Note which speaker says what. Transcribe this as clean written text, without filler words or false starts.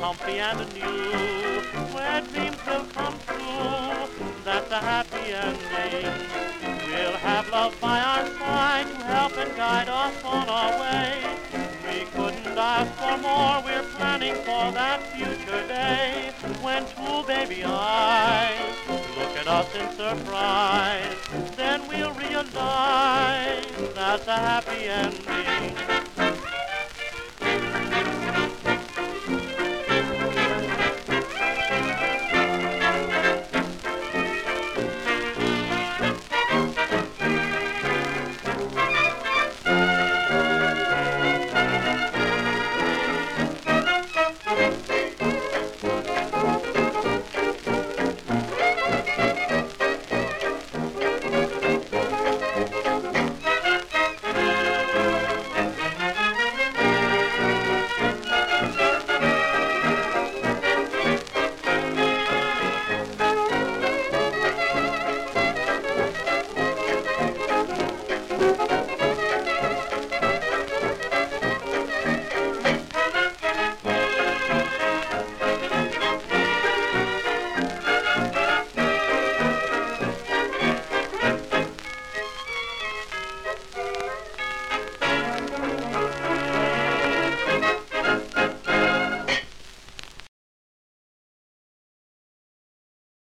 Speaker 1: comfy and new, where dreams will come true. That's a happy ending. We'll have love by our side to help and guide us on our way. We couldn't ask for more, we're planning for that future day when two baby eyes look at us in surprise. Then we'll realize that's a happy ending.